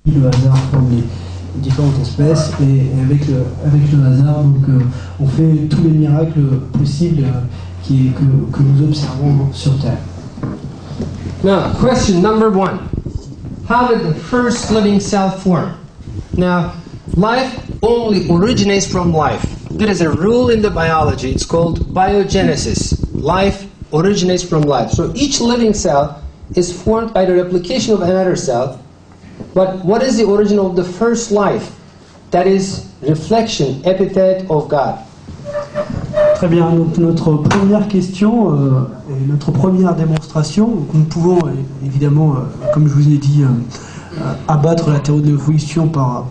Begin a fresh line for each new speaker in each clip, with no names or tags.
le hasard forme les différentes espèces, et avec le hasard, donc, on fait tous les miracles possibles que nous observons sur Terre.
Now, question number 1. How did the first living cell form? Now, life only originates from life. There is a rule in the biology, it's called biogenesis. Life originates from life. So each living cell is formed by the replication of another cell. But what is the origin of the first life? That is reflection, epithet of God.
Très bien, donc notre première question et notre première démonstration, donc nous pouvons évidemment, comme je vous ai dit, abattre la théorie de l'évolution par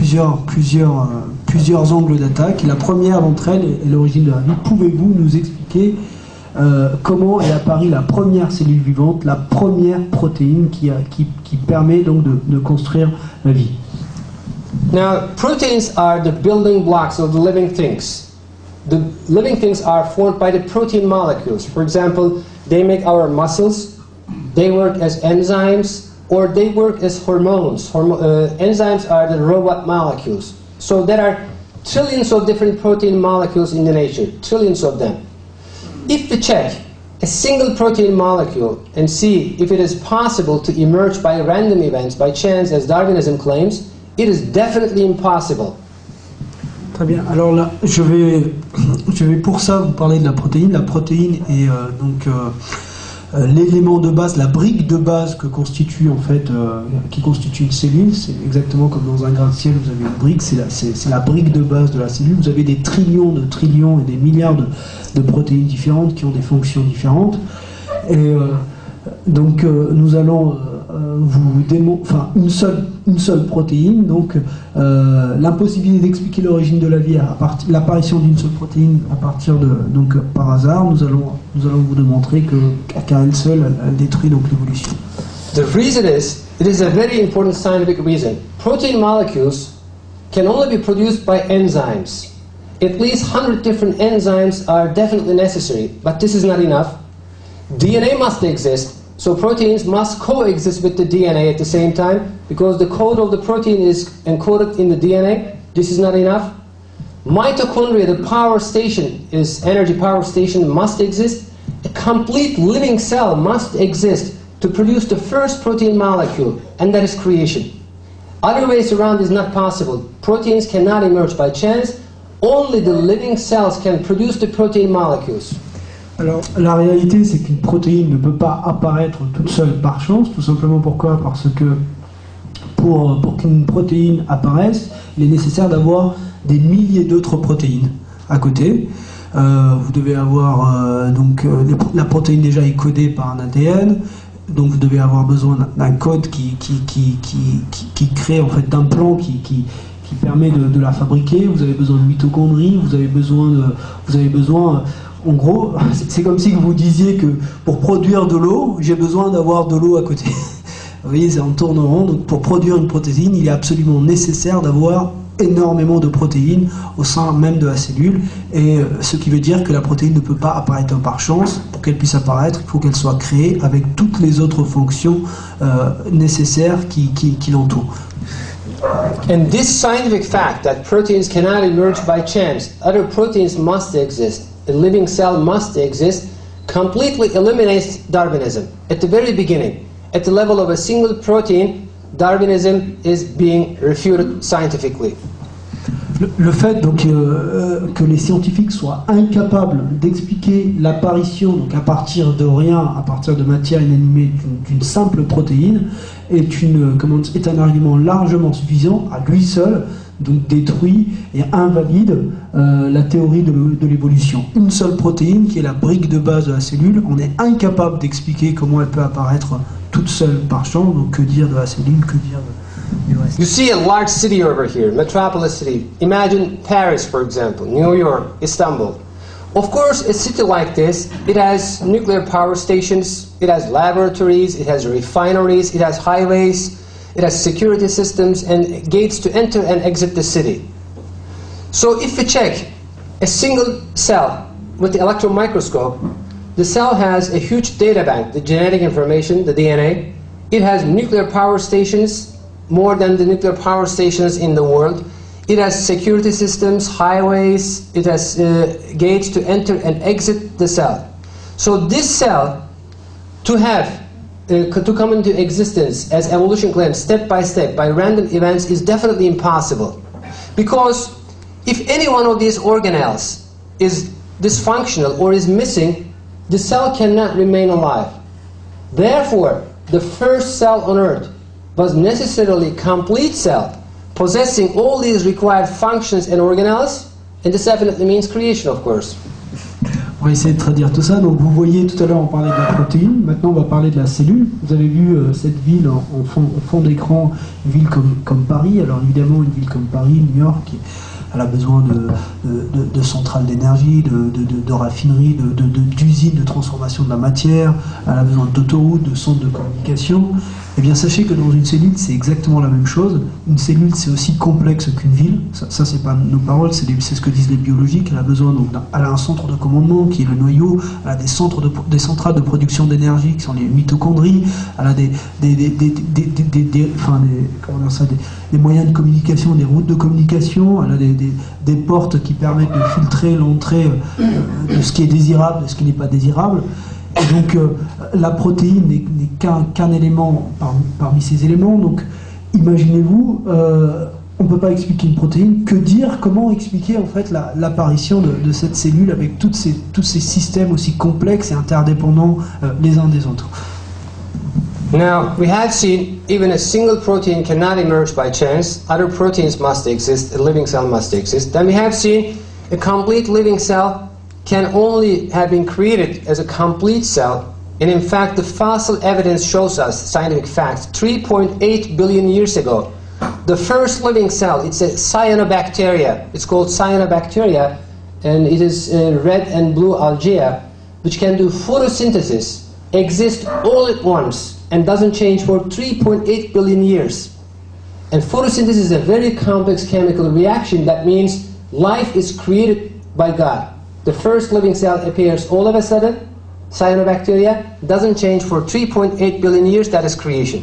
plusieurs angles d'attaque. La première d'entre elles est l'origine de la vie. Pouvez-vous nous expliquer comment est apparue la première cellule vivante, la première protéine qui permet donc de construire la vie?
Now, proteins are the building blocks of the living things. The living things are formed by the protein molecules. For example, they make our muscles, they work as enzymes, or they work as hormones. Enzymes are the robot molecules. So there are trillions of different protein molecules in the nature, trillions of them. If we check a single protein molecule and see if it is possible to emerge by random events, by chance, as Darwinism claims, it is definitely impossible.
Très bien. Alors là, je vais pour ça vous parler de la protéine. La protéine est l'élément de base, la brique de base qui constitue une cellule. C'est exactement comme dans un gratte-ciel, vous avez une brique, c'est la brique de base de la cellule. Vous avez des trillions et des milliards de protéines différentes qui ont des fonctions différentes. Et donc nous allons une seule protéine, donc l'impossibilité d'expliquer l'origine de la vie l'apparition d'une seule protéine à partir donc par hasard, nous allons vous démontrer qu'à elle seule elle détruit donc l'évolution.
The reason is, it is a very important scientific reason. Protein molecules can only be produced by enzymes. At least 100 different enzymes are definitely necessary, but this is not enough. DNA must exist. So proteins must coexist with the DNA at the same time, because the code of the protein is encoded in the DNA. This is not enough. Mitochondria, the power station, energy power station, must exist. A complete living cell must exist to produce the first protein molecule, and that is creation. Other ways around is not possible. Proteins cannot emerge by chance. Only the living cells can produce the protein molecules.
Alors, la réalité, c'est qu'une protéine ne peut pas apparaître toute seule par chance. Tout simplement pourquoi? Parce que pour qu'une protéine apparaisse, il est nécessaire d'avoir des milliers d'autres protéines à côté. Vous devez avoir la protéine déjà est codée par un ADN, donc vous devez avoir besoin d'un code qui crée en fait d'un plan qui permet de la fabriquer. Vous avez besoin de mitochondries, vous avez besoin en gros, c'est comme si vous disiez que pour produire de l'eau, j'ai besoin d'avoir de l'eau à côté. Vous voyez, c'est en tourne rond. Donc pour produire une protéine, il est absolument nécessaire d'avoir énormément de protéines au sein même de la cellule. Et ce qui veut dire que la protéine ne peut pas apparaître par chance. Pour qu'elle puisse apparaître, il faut qu'elle soit créée avec toutes les autres fonctions nécessaires qui l'entourent.
And this scientific fact that proteins cannot emerge by chance, other proteins must exist, a living cell must exist, completely eliminates Darwinism. At the very beginning, at the level of a single protein, Darwinism is being refuted scientifically.
Le fait donc que les scientifiques soient incapables d'expliquer l'apparition, donc à partir de rien, à partir de matière inanimée, d'une simple protéine, est un argument largement suffisant à lui seul, donc détruit et invalide la théorie de l'évolution. Une seule protéine qui est la brique de base de la cellule, on est incapable d'expliquer comment elle peut apparaître toute seule par chance. Donc que dire de la cellule, que dire du reste.
You see a large city over here, metropolis city. Imagine Paris, for example, New York, Istanbul. Of course, a city like this, it has nuclear power stations, it has laboratories, it has refineries, it has highways, it has security systems and gates to enter and exit the city. So if we check a single cell with the electron microscope, the cell has a huge data bank, the genetic information, the DNA. It has nuclear power stations, more than the nuclear power stations in the world. It has security systems, highways, it has gates to enter and exit the cell. So this cell, to come into existence as evolution claims step by step by random events is definitely impossible. Because if any one of these organelles is dysfunctional or is missing, the cell cannot remain alive. Therefore, the first cell on Earth was necessarily a complete cell, possessing all these required functions and organelles, and this definitely means creation, of course.
On va essayer de traduire tout ça. Donc vous voyez tout à l'heure on parlait de la protéine, maintenant on va parler de la cellule. Vous avez vu cette ville au fond d'écran, une ville comme Paris. Alors évidemment une ville comme Paris, New York, elle a besoin de centrales d'énergie, de raffineries, d'usines de transformation de la matière, elle a besoin d'autoroutes, de centres de communication. Eh bien sachez que dans une cellule c'est exactement la même chose. Une cellule c'est aussi complexe qu'une ville. Ça c'est pas nos paroles, c'est ce que disent les biologiques. Elle a besoin elle a un centre de commandement qui est le noyau. Elle a des centrales de production d'énergie qui sont les mitochondries. Elle a des moyens de communication, des routes de communication. Elle a des portes qui permettent de filtrer l'entrée de ce qui est désirable, de ce qui n'est pas désirable. Et donc la protéine n'est qu'un élément parmi ces éléments. Donc imaginez-vous, on ne peut pas expliquer une protéine. Que dire, comment expliquer en fait l'apparition de cette cellule avec tous ces systèmes aussi complexes et interdépendants les uns des autres?
Now, we have seen even a single protein cannot emerge by chance. Other proteins must exist, a living cell must exist. Then we have seen a complete living cell can only have been created as a complete cell. And in fact, the fossil evidence shows us, scientific facts, 3.8 billion years ago, the first living cell, it's a cyanobacteria. It's called cyanobacteria, and it is red and blue algae, which can do photosynthesis, exist all at once, and doesn't change for 3.8 billion years. And photosynthesis is a very complex chemical reaction. That means life is created by God. The first living cell appears all of a sudden, cyanobacteria, doesn't change for 3.8 billion years, that is creation.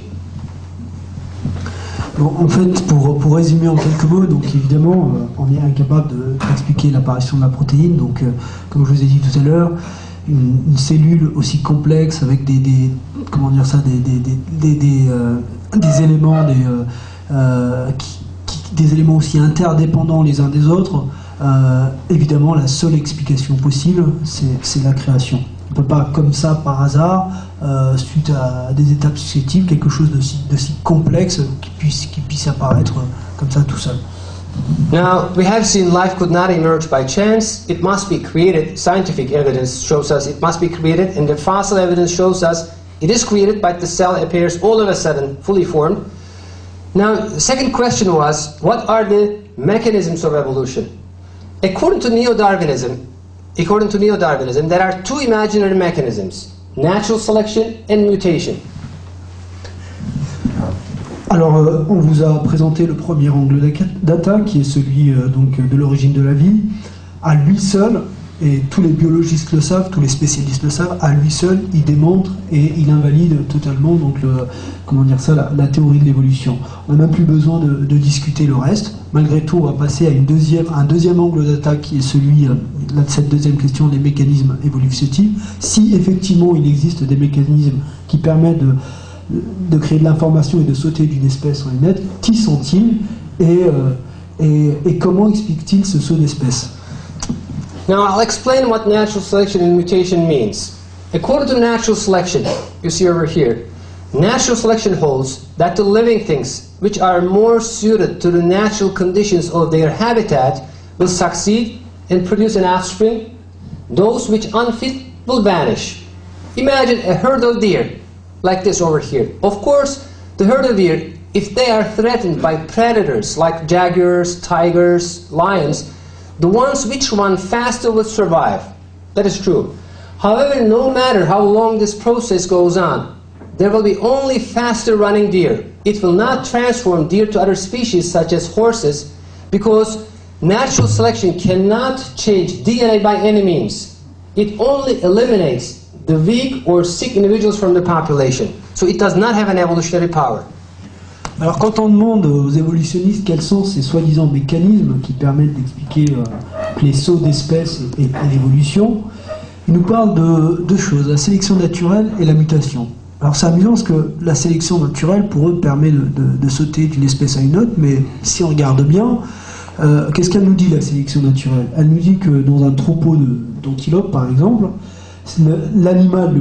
Bon, en fait, pour résumer en quelques mots, donc évidemment, on est incapable d'expliquer l'apparition de la protéine. Donc, comme je vous ai dit tout à l'heure, une cellule aussi complexe avec des éléments, des éléments aussi interdépendants les uns des autres. Évidemment, la seule explication possible, c'est la création. On ne peut pas, comme ça, par hasard, suite à des étapes successives, quelque chose de si complexe qui puisse apparaître comme ça tout seul.
Now, we have seen life could not emerge by chance. It must be created. Scientific evidence shows us it must be created, and the fossil evidence shows us it is created, but the cell appears all of a sudden, fully formed. Now, the second question was, what are the mechanisms of evolution? According to Neo-Darwinism, there are two imaginary mechanisms, natural selection and mutation.
Alors, on vous a présenté le premier angle d'attaque, qui est celui donc, de l'origine de la vie. À lui seul, et tous les biologistes le savent, tous les spécialistes le savent, à lui seul, il démontre et il invalide totalement donc la théorie de l'évolution. On n'a même plus besoin de discuter le reste. Malgré tout, on va passer à un deuxième angle d'attaque qui est celui de cette deuxième question, des mécanismes évolutifs. Si effectivement il existe des mécanismes qui permettent de créer de l'information et de sauter d'une espèce en une autre, qui sont-ils et comment expliquent-ils ce saut d'espèce?
Now I'll explain what natural selection and mutation means. According to natural selection, you see over here, natural selection holds that the living things which are more suited to the natural conditions of their habitat will succeed and produce an offspring. Those which unfit will vanish. Imagine a herd of deer, like this over here. Of course, the herd of deer, if they are threatened by predators like jaguars, tigers, lions, the ones which run faster will survive. That is true. However, no matter how long this process goes on, there will be only faster running deer. It will not transform deer to other species such as horses, because natural selection cannot change DNA by any means. It only eliminates the weak or sick individuals from the population. So it does not have an evolutionary power.
Alors quand on demande aux évolutionnistes quels sont ces soi-disant mécanismes qui permettent d'expliquer les sauts d'espèces et l'évolution, ils nous parlent de deux choses, la sélection naturelle et la mutation. Alors c'est amusant parce que la sélection naturelle pour eux permet de sauter d'une espèce à une autre, mais si on regarde bien, qu'est-ce qu'elle nous dit la sélection naturelle? Elle nous dit que dans un troupeau d'antilopes par exemple, l'animal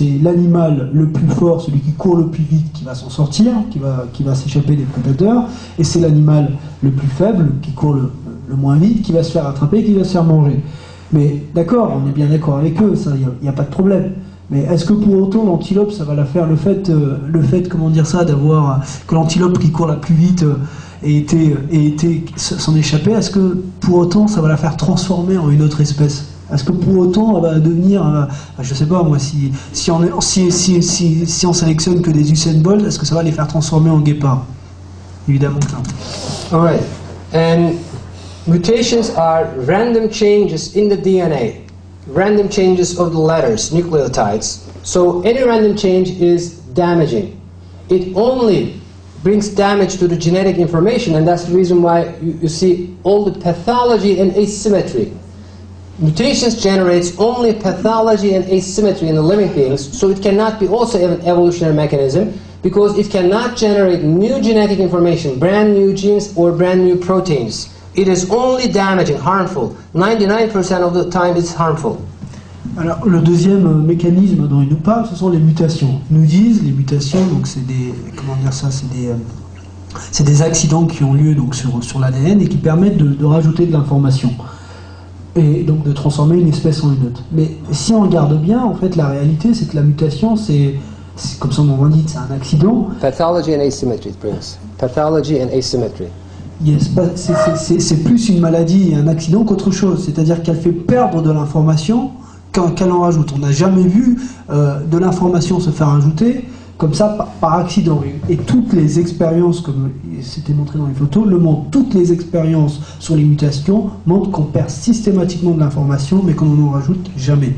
le plus fort, celui qui court le plus vite, qui va s'en sortir, qui va s'échapper des prédateurs, et c'est l'animal le plus faible, qui court le moins vite, qui va se faire attraper, qui va se faire manger. Mais d'accord, on est bien d'accord avec eux, ça, il n'y a pas de problème. Mais est-ce que pour autant l'antilope, ça va la faire le fait comment dire ça, d'avoir que l'antilope qui court la plus vite et s'en échapper, est-ce que pour autant ça va la faire transformer en une autre espèce? Est-ce que pour autant elle va devenir, je sais pas moi, si on sélectionne que des Usain Bolt, est-ce que ça va les faire transformer en guépard? Évidemment que non.
All right. And mutations are random changes in the DNA, random changes of the letters, nucleotides. So any random change is damaging. It only brings damage to the genetic information, and that's the reason why you see all the pathology and asymmetry. Mutations generates only pathology and asymmetry in the living beings, so it cannot be also an evolutionary mechanism, because it cannot generate new genetic information, brand new genes or brand new proteins. It is only damaging, harmful. 99% of the time it's harmful.
Alors, le deuxième mécanisme dont ils nous parlent, ce sont les mutations. Ils nous disent, les mutations, donc c'est des, comment dire ça, c'est des accidents qui ont lieu donc sur l'ADN et qui permettent de rajouter de l'information. Et donc de transformer une espèce en une autre. Mais si on regarde bien, en fait, la réalité, c'est que la mutation, c'est comme son nom l'indique, c'est un accident.
Pathology and asymmetry, it brings. Pathology and asymmetry.
Yes, c'est plus une maladie et un accident qu'autre chose. C'est-à-dire qu'elle fait perdre de l'information qu'elle en rajoute. On n'a jamais vu de l'information se faire ajouter comme ça par accident. Et toutes les expériences, comme c'était montré dans les photos, le montrent. Toutes les expériences sur les mutations montrent qu'on perd systématiquement de l'information, mais qu'on n'en rajoute jamais.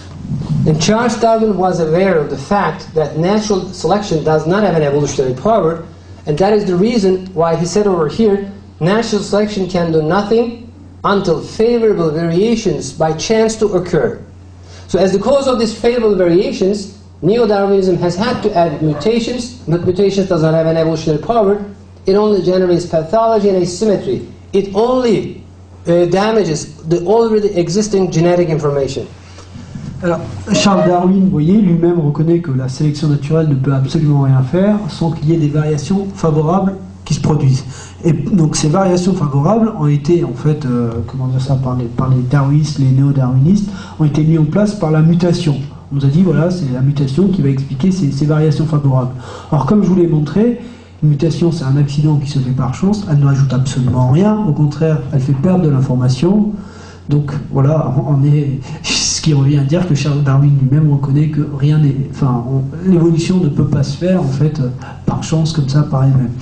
And Charles Darwin was aware of the fact that natural selection does not have an evolutionary power, and that is the reason why he said over here, natural selection can do nothing until favorable variations by chance to occur. So as the cause of these favorable variations, Neo-Darwinism has had to add mutations, but mutations does not have an evolutionary power. It only generates pathology and asymmetry. It only damages the already existing genetic information.
Alors, Charles Darwin, vous voyez, lui-même reconnaît que la sélection naturelle ne peut absolument rien faire sans qu'il y ait des variations favorables qui se produisent. Et donc ces variations favorables ont été, en fait, comment dire ça, par les darwinistes, les néo-darwinistes, ont été mises en place par la mutation. On nous a dit, voilà, c'est la mutation qui va expliquer ces variations favorables. Alors, comme je vous l'ai montré, une mutation, c'est un accident qui se fait par chance, elle ne rajoute absolument rien, au contraire, elle fait perdre de l'information. Donc, voilà, on est... Ce qui revient à dire que Charles Darwin lui-même reconnaît que rien n'est... Enfin, l'évolution ne peut pas se faire, en fait, par chance, comme ça, par elle-même.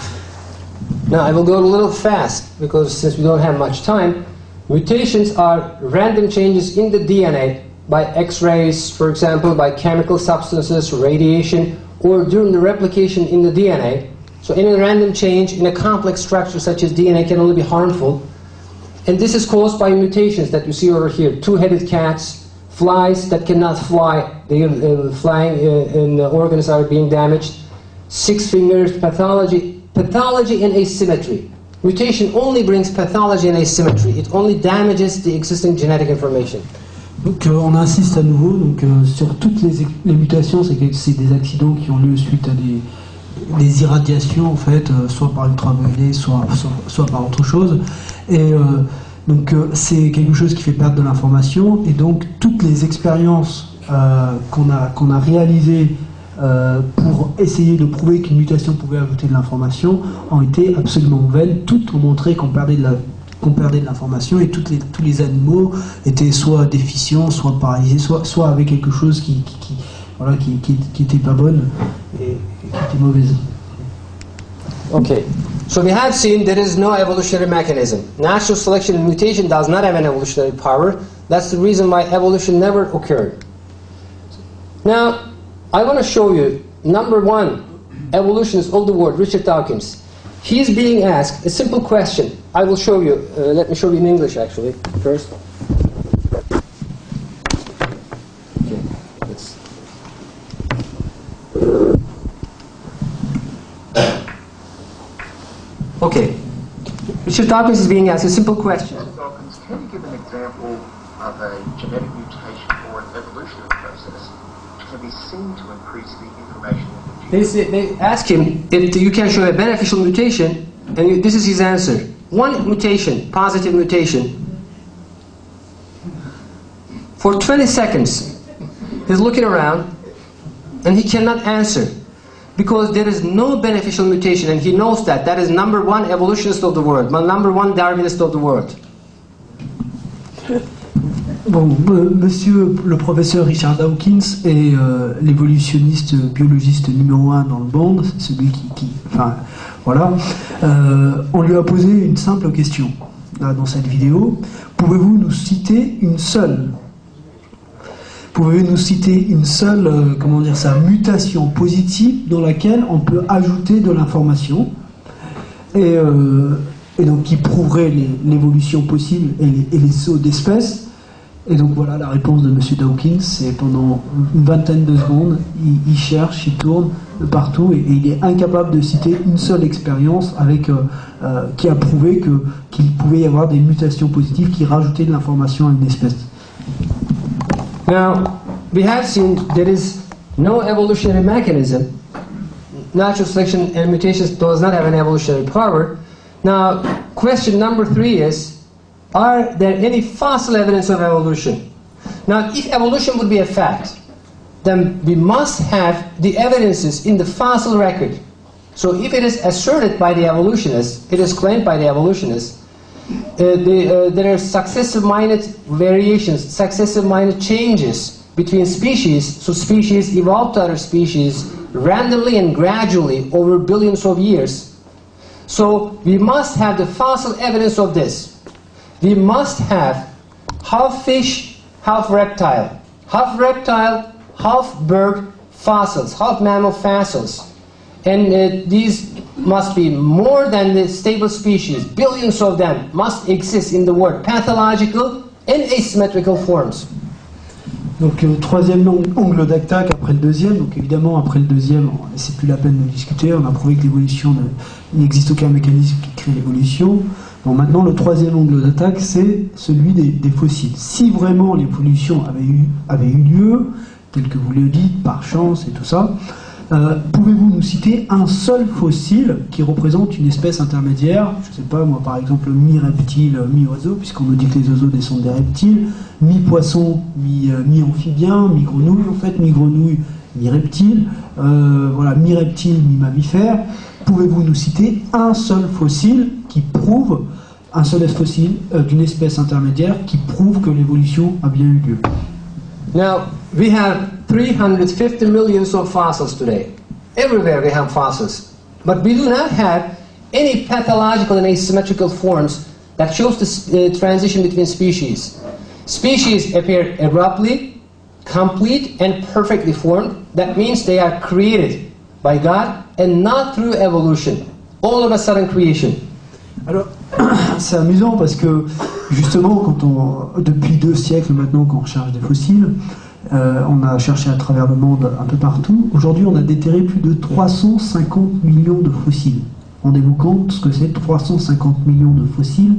Now, I will go a little fast, because since we don't have much time, mutations are random changes in the DNA by X-rays, for example, by chemical substances, radiation, or during the replication in the DNA. So any random change in a complex structure such as DNA can only be harmful. And this is caused by mutations that you see over here. Two-headed cats, flies that cannot fly, flying and organs are being damaged. 6 fingers, pathology and asymmetry. Mutation only brings pathology and asymmetry. It only damages the existing genetic information.
Donc on insiste à nouveau sur toutes les mutations, c'est des accidents qui ont lieu suite à des irradiations en fait, soit par ultraviolet, soit par autre chose. Et donc c'est quelque chose qui fait perdre de l'information. Et donc toutes les expériences qu'on a réalisées pour essayer de prouver qu'une mutation pouvait ajouter de l'information ont été absolument vaines. Toutes ont montré qu'on perdait de l'information et tous les animaux étaient soit déficients, soit paralysés, soit avec quelque chose qui était pas bonne et qui était mauvaise.
Okay, so we have seen there is no evolutionary mechanism. Natural selection and mutation does not have an evolutionary power. That's the reason why evolution never occurred. Now, I want to show you, number one, evolutionists of the world, Richard Dawkins. He's being asked a simple question. I will show you. Let me show you in English, actually, first. Okay, okay. Richard Dawkins is being asked a simple question.
Mr. Dawkins, can you give an example of a genetic mutation or an evolutionary process which can be seen to increase the information in the genome?
They ask him if you can show a beneficial mutation, and this is his answer. One mutation, positive mutation, for 20 seconds, he's looking around, and he cannot answer. Because there is no beneficial mutation, and he knows that. That is number one evolutionist of the world, number one Darwinist of the world.
Bon, monsieur le professeur Richard Dawkins est l'évolutionniste biologiste numéro 1 dans le monde, celui enfin, voilà. On lui a posé une simple question, là, dans cette vidéo. Pouvez-vous nous citer une seule comment dire ça, mutation positive dans laquelle on peut ajouter de l'information et donc qui prouverait l'évolution possible et les sauts d'espèces. Et donc voilà la réponse de monsieur Dawkins, c'est pendant une vingtaine de secondes, il cherche, il tourne de partout et il est incapable de citer une seule expérience qui a prouvé qu'il pouvait y avoir des mutations positives qui rajoutaient de l'information à une espèce.
Now, we have seen there is no evolutionary mechanism. Natural selection and mutations does not have an evolutionary power. Now, question number 3 is, are there any fossil evidence of evolution? Now, if evolution would be a fact, then we must have the evidences in the fossil record. So if it is asserted by the evolutionists, it is claimed by the evolutionists, there are successive minor variations, successive minor changes between species, so species evolved to other species randomly and gradually over billions of years. So we must have the fossil evidence of this. We must have half fish, half reptile, half bird fossils, half mammal fossils. And these must be more than the stable species. Billions of them must exist in the world, pathological and asymmetrical forms.
Donc troisième angle d'attaque après le deuxième. Donc évidemment après le deuxième, c'est plus la peine de discuter. On a prouvé que l'évolution n'existe aucun mécanisme qui crée l'évolution. Bon, maintenant le troisième angle d'attaque, c'est celui des fossiles. Si vraiment l'évolution avait eu lieu, tel que vous le dites, par chance et tout ça, pouvez-vous nous citer un seul fossile qui représente une espèce intermédiaire, je ne sais pas moi, par exemple mi-reptile, mi-oiseau, puisqu'on nous dit que les oiseaux descendent des reptiles, mi-poisson, mi-amphibien, mi-grenouille, en fait, mi-grenouille, mi-reptile, voilà, mi-reptile, mi-mammifère. Pouvez-vous nous citer un seul fossile qui prouve, un seul fossile d'une espèce intermédiaire qui prouve que l'évolution a bien eu lieu?
Now, we have 350 millions of fossils today. Everywhere we have fossils. But we do not have any pathological and asymmetrical forms that shows the transition between species. Species appear abruptly, complete, and perfectly formed. That means they are created by God and not through evolution. All of a sudden creation.
Alors, c'est amusant parce que justement, depuis 2 siècles maintenant qu'on recherche des fossiles, on a cherché à travers le monde un peu partout. Aujourd'hui, on a déterré plus de 350 millions de fossiles. Rendez-vous compte ce que c'est, 350 millions de fossiles.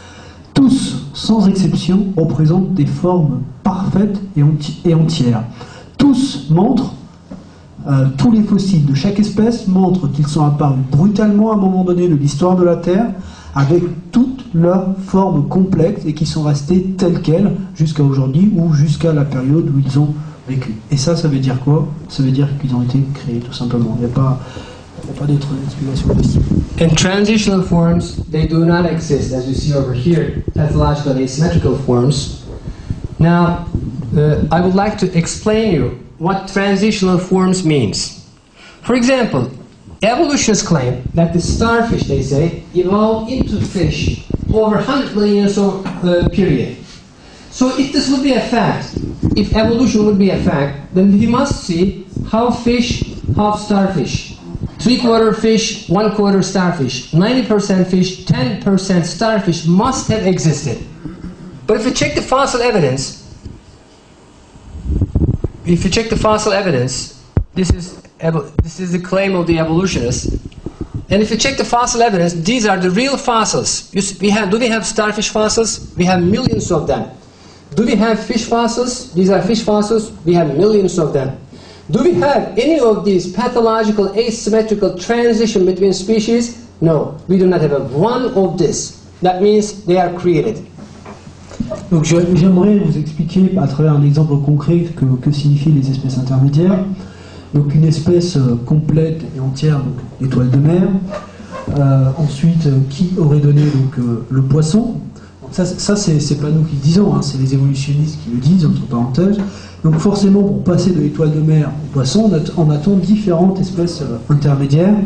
Tous, sans exception, représentent des formes parfaites et entières. Tous montrent, tous les fossiles de chaque espèce montrent qu'ils sont apparus brutalement à un moment donné de l'histoire de la Terre, avec toutes leurs formes complexes et qui sont restés telles quelles jusqu'à aujourd'hui ou jusqu'à la période où ils ont vécu. Et ça veut dire quoi? Ça veut dire qu'ils ont été créés, tout simplement. Il n'y a pas d'autre explication possible.
And transitional forms, they do not exist, as you see over here, pathological and asymmetrical forms. Now, I would like to explain you what transitional forms means. For example, evolutionists claim that the starfish, they say, evolved into fish over 100 million years of period. So if this would be a fact, if evolution would be a fact, then we must see half fish, half starfish. 3/4 fish, 1/4 starfish, 90% fish, 10% starfish must have existed. But if you check the fossil evidence, this is the claim of the evolutionists. And if you check the fossil evidence, these are the real fossils. Do we have starfish fossils? We have millions of them. Do we have fish fossils? These are fish fossils. We have millions of them. Do we have any of these pathological asymmetrical transition between species? No, we do not have one of this. That means they are created.
Donc j'aimerais vous expliquer à travers un exemple concret que signifient les espèces intermédiaires. Donc une espèce complète et entière, donc l'étoile de mer. Ensuite, qui aurait donné donc le poisson. Ça c'est pas nous qui le disons, hein, c'est les évolutionnistes qui le disent, entre parenthèses. Donc forcément, pour passer de l'étoile de mer au poisson, on attend différentes espèces intermédiaires.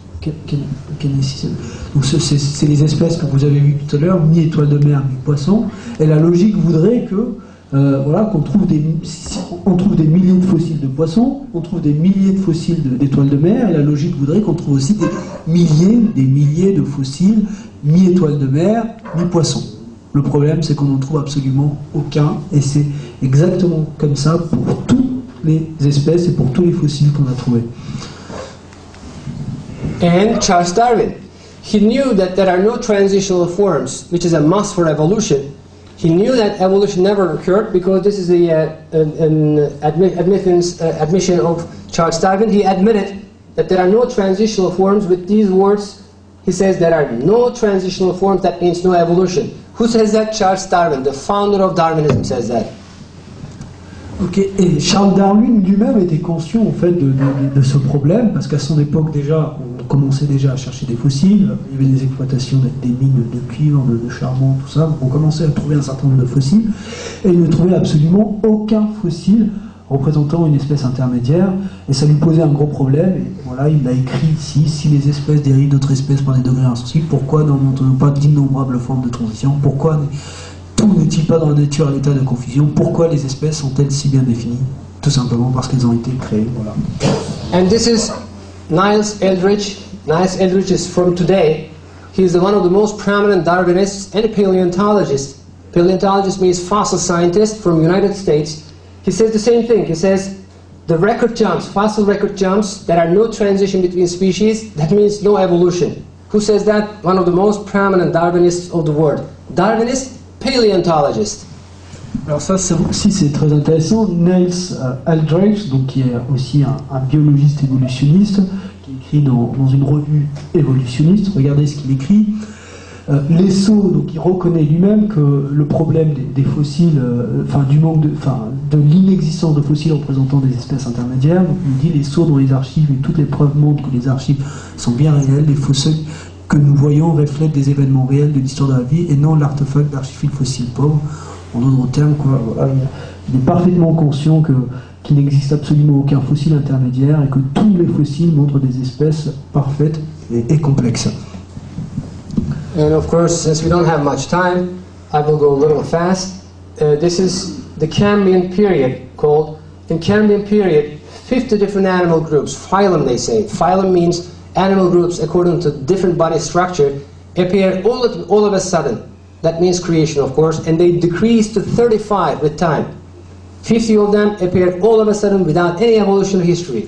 Donc c'est les espèces que vous avez vues tout à l'heure, ni étoile de mer, ni poisson. Et la logique voudrait que qu'on trouve on trouve des milliers de fossiles de poissons, on trouve des milliers de fossiles d'étoiles de mer, et la logique voudrait qu'on trouve aussi des milliers de fossiles, mi-étoiles de mer, mi-poissons. Le problème, c'est qu'on n'en trouve absolument aucun, et c'est exactement comme ça pour toutes les espèces et pour tous les fossiles qu'on a trouvés.
And Charles Darwin, he knew that there are no transitional forms, which is a must for evolution. He knew that evolution never occurred because this is the admission of Charles Darwin. He admitted that there are no transitional forms. With these words, he says there are no transitional forms. That means no evolution. Who says that? Charles Darwin, the founder of Darwinism, says that.
Ok, et Charles Darwin lui-même était conscient en fait de ce problème, parce qu'à son époque déjà, on commençait déjà à chercher des fossiles, il y avait des exploitations des mines de cuivre, de charbon, tout ça, on commençait à trouver un certain nombre de fossiles, et il ne trouvait absolument aucun fossile représentant une espèce intermédiaire, et ça lui posait un gros problème, et voilà, il l'a écrit ici, si les espèces dérivent d'autres espèces par des degrés insensibles, pourquoi n'entendons pas d'innombrables formes de transition, pourquoi tout n'est-il pas dans la nature à l'état de confusion? Pourquoi les espèces sont-elles si bien définies? Tout simplement parce qu'elles ont été créées. Voilà.
And this is Niles Eldredge. Niles Eldredge is from today. He is one of the most prominent Darwinists and paleontologists. Paleontologist means fossil scientist from the United States. He says the same thing. He says the record jumps, fossil record jumps, there are no transition between species. That means no evolution. Who says that? One of the most prominent Darwinists of the world. Darwinist, paleontologist.
Alors ça aussi c'est très intéressant. Niles Eldredge, donc qui est aussi un biologiste évolutionniste, qui écrit dans une revue évolutionniste. Regardez ce qu'il écrit. Lesseau, donc il reconnaît lui-même que le problème des fossiles, du manque de l'inexistence de fossiles représentant des espèces intermédiaires. Donc il dit Lesseau dans les archives, et toutes les preuves montrent que les archives sont bien réelles. Les fossiles que nous voyons reflètent des événements réels de l'histoire de la vie et non l'artefact d'archiphiles fossiles pauvres. En d'autres termes, voilà, il est parfaitement conscient qu'il n'existe absolument aucun fossile intermédiaire et que tous les fossiles montrent des espèces parfaites et complexes.
And of course, since we don't have much time, I will go a little fast. This is the Cambrian period called, in Cambrian period, 50 different animal groups, phylum they say. Phylum means animal groups according to different body structure appear all of a sudden. That means creation, of course, and they decrease to 35 with time. 50 of them appeared all of a sudden without any evolutionary history.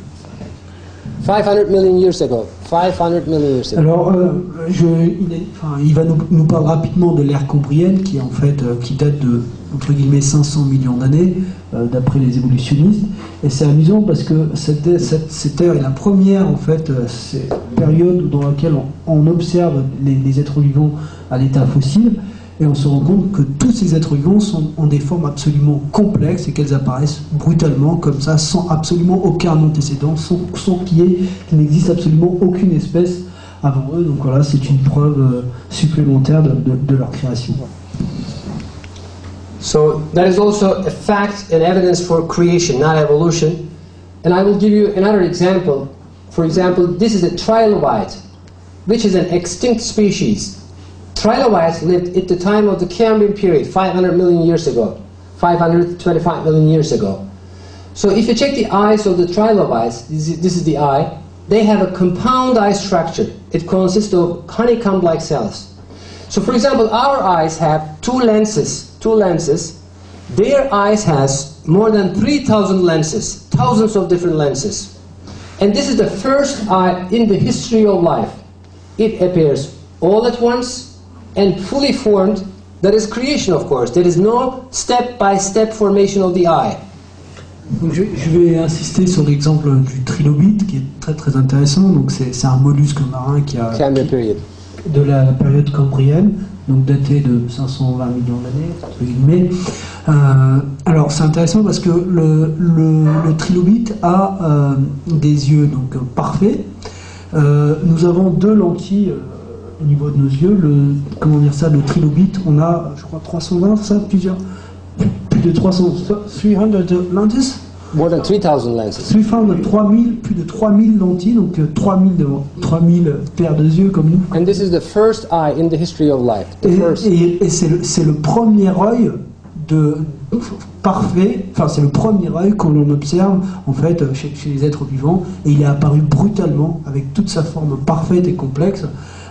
500 million years ago. 500 million years ago.
Alors, il va nous parler rapidement de l'ère cambrienne, qui en fait qui date de entre guillemets 500 millions d'années, d'après les évolutionnistes. Et c'est amusant parce que cette ère est la première en fait période dans laquelle on observe les êtres vivants à l'état fossile, et on se rend compte que tous ces êtres vivants ont des formes absolument complexes et qu'elles apparaissent brutalement comme ça, sans absolument aucun antécédent, sans qu'il n'existe absolument aucune espèce avant eux. Donc voilà, c'est une preuve supplémentaire de leur création.
So that is also a fact and evidence for creation, not evolution. And I will give you another example. For example, this is a trilobite, which is an extinct species. Trilobites lived at the time of the Cambrian period, 500 million years ago, 525 million years ago. So if you check the eyes of the trilobites, this is the eye, they have a compound eye structure. It consists of honeycomb-like cells. So for example, our eyes have two lenses. Their eyes has more than 3,000 lenses, thousands of different lenses. And this is the first eye in the history of life. It appears all at once and fully formed. That is creation, of course. There is no step-by-step formation of the eye.
Donc je vais insister sur l'exemple du trilobite qui est très très intéressant. Donc c'est un mollusque marin qui a de la période cambrienne, donc daté de 520 millions d'années, entre guillemets. Alors c'est intéressant parce que le trilobite a des yeux donc parfaits. Nous avons deux lentilles au niveau de nos yeux. Le trilobite, on a, je crois, 320, ça, plus de 300 lenses.
More than 3,000 lenses.
3000, plus de 3000 lentilles, donc 3000 paires de yeux comme nous.
And this is the first eye in the history of life.
Et c'est le premier œil parfait, enfin c'est le premier œil qu'on observe en fait chez les êtres vivants, et il est apparu brutalement avec toute sa forme parfaite et complexe.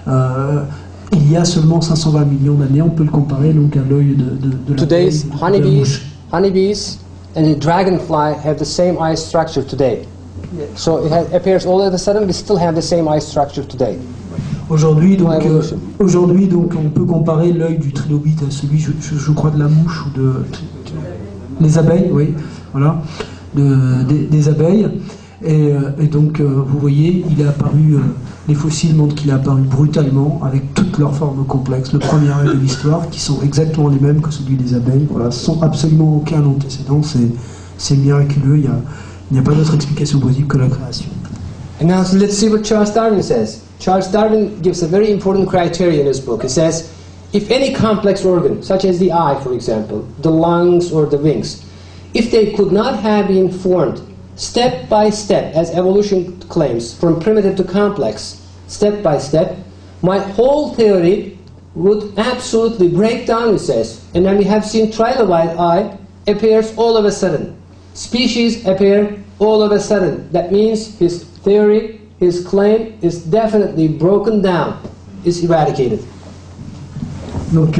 Il y a seulement 520 millions d'années, on peut le comparer donc à l'œil de la
Today's honeybees and the dragonfly have the same eye structure today. Yeah. So it appears all of a sudden we still have the same eye structure today.
Aujourd'hui donc on peut comparer l'œil du trilobite à celui je crois de la mouche ou des abeilles, oui, voilà, des abeilles. Et donc vous voyez, il est apparu, les fossiles montrent qu'il est apparu brutalement avec toutes leurs formes complexes, le premier œil de l'histoire, qui sont exactement les mêmes que celui des abeilles, voilà, sans absolument aucun antécédent. C'est miraculeux, il n'y a pas d'autre explication possible que la création.
And now let's see what Charles Darwin says. Charles Darwin gives a very important criteria in his book. He says, if any complex organ, such as the eye for example, the lungs or the wings, if they could not have been formed step by step, as evolution claims, from primitive to complex, step by step, my whole theory would absolutely break down, he says. And then we have seen trilobite eye appears all of a sudden. Species appear all of a sudden. That means his theory, his claim is definitely broken down, is eradicated.
Donc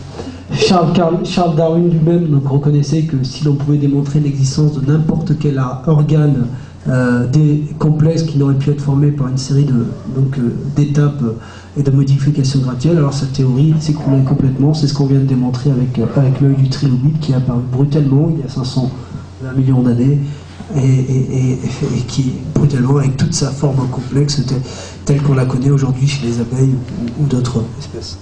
Charles Darwin lui-même donc reconnaissait que si l'on pouvait démontrer l'existence de n'importe quel organe complexe qui n'aurait pu être formé par une série d'étapes et de modifications graduelles, alors sa théorie s'écroulait complètement. C'est ce qu'on vient de démontrer avec l'œil du trilobite qui est apparu brutalement il y a 520 millions d'années et qui brutalement avec toute sa forme complexe telle qu'on la connaît aujourd'hui chez les abeilles ou d'autres espèces.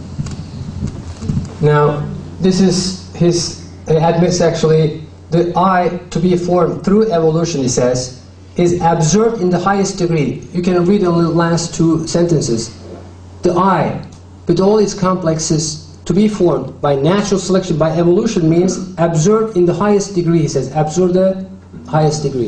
Now, this is he admits actually, the eye to be formed through evolution, he says, is observed in the highest degree. You can read on the last two sentences. The eye, with all its complexes, to be formed by natural selection, by evolution, means observed in the highest degree, he says, observed the highest degree.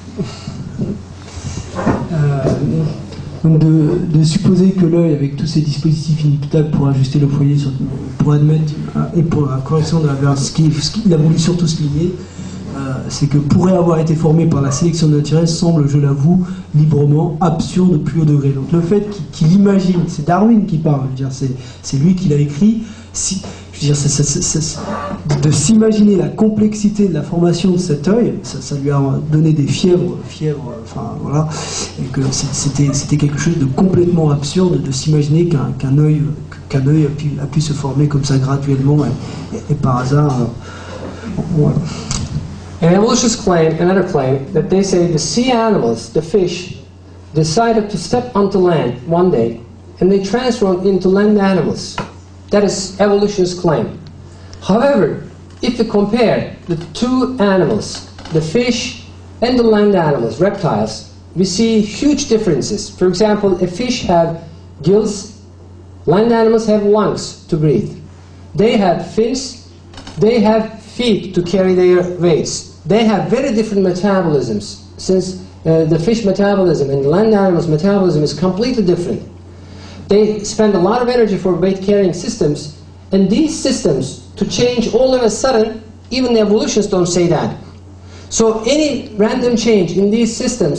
Donc de supposer que l'œil, avec tous ces dispositifs inéluctables pour ajuster le foyer, pour admettre, et pour la correction de ce qu'il a voulu surtout souligner, c'est que pourrait avoir été formé par la sélection naturelle semble, je l'avoue, librement absurde au plus haut degré. Donc le fait qu'il imagine, c'est Darwin qui parle, je veux dire, c'est lui qui l'a écrit, je veux dire, de s'imaginer la complexité de la formation de cet œil, ça lui a donné des fièvres, enfin voilà, et que c'était quelque chose de complètement absurde de s'imaginer qu'un œil a pu se former comme ça graduellement et par hasard. Voilà.
And evolutionists claim, another claim, that they say the sea animals, the fish, decided to step onto land one day and they transformed into land animals. That is evolutionists' claim. However, if we compare the two animals, the fish and the land animals, reptiles, we see huge differences. For example, a fish have gills, land animals have lungs to breathe. They have fins, they have feet to carry their weights. They have very different metabolisms, since the fish metabolism and the land animals' metabolism is completely different. They spend a lot of energy for weight-carrying systems, and these systems, to change all of a sudden, even the evolutionists don't say that. So any random change in these systems